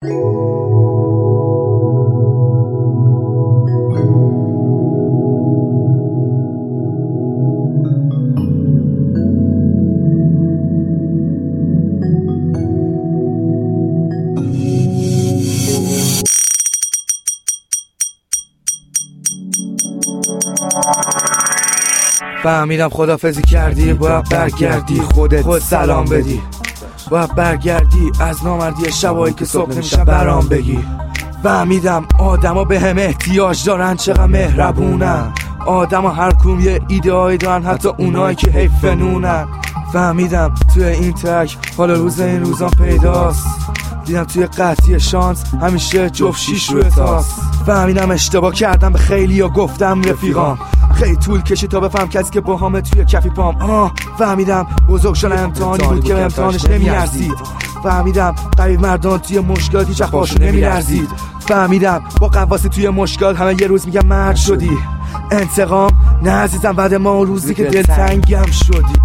فهمیدم خدافظی کردی، باید برگردی خودت سلام بدی، باید برگردی از نامردی شبایی که صبح نمیشن برام بگی. فهمیدم آدما به هم احتیاج دارن، چقدر مهربونن آدما، هر کدوم یه ایده‌ای دارن، حتی اونایی که حیفنونن. فهمیدم توی این تک حال روز این روزان پیداست، دیدم توی قطعی شانس همیشه جفت شیش روی تاست. فهمیدم اشتباه کردم به خیلی یا گفتم رفیقام، خیلی طول کشید تا بفهم کسی که با همه توی کفی پام. فهمیدم بزرگ شدن امتحانی بود که امتحانش نمیارزید. فهمیدم قریب مردان توی مشکلات هیچ وقت باشون نمیلرزید. فهمیدم با قواسی توی مشکلات همه یه روز میگم مرد شدی. انتقام نه عزیزم، بعد ما اون روزی که دلتنگم شدی.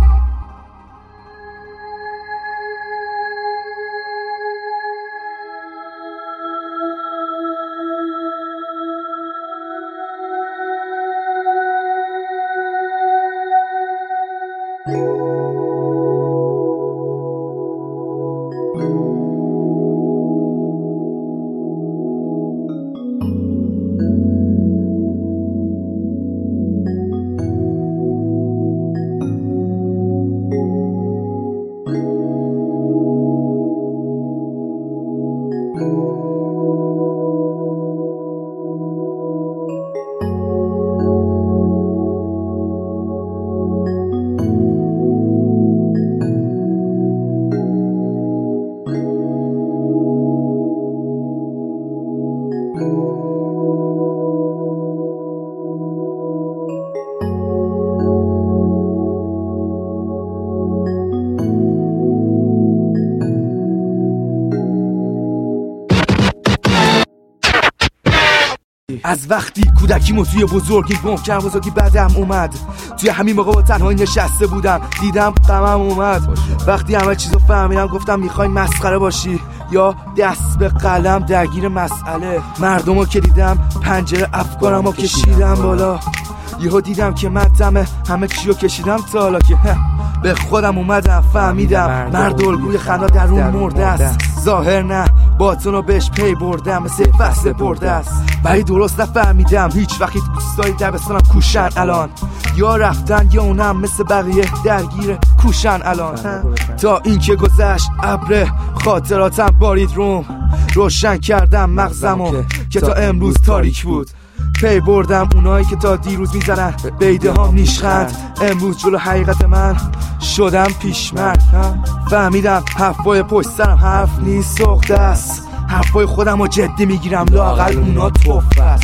از وقتی کودکیمو توی بزرگی گم کردم، بزرگی بعدم اومد. توی همین موقع با تنهایی نشسته بودم، دیدم غمم اومد. وقتی همه چیزو فهمیدم گفتم میخوای مسخره باشی یا دست به قلم درگیر مسئله. مردمو که دیدم، پنجره افکارمو کشیدم بالا. یهو دیدم که من دم همه چیو کشیدم تا حالا که به خودم اومدم. فهمیدم مرد الگوی خندا در اون مرده است، ظاهر نه باطنو بهش پی بردم، مثل فصل برده است. ولی درست نفهمیدم هیچ وقت دوستای دبستانم کوشن الان، یا رفتن یا اونم مثل بقیه درگیر کوشن الان. تا این که گذشت ابر خاطراتم بارید روم، روشن کردم مغزمو که تا امروز تاریک بود. پی بردم اونایی که تا دیروز میزنن بیده ها نیشخند، امروز جلو حقیقت من شدم پیشمرد. فهمیدم حرفای پشت سرم حرف نیست، سخته است. حرفای خودم رو جدی میگیرم، لااقل اونا توفه است.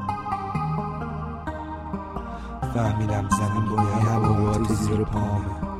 فهمیدم زمین باید هوا تو زیر پامه،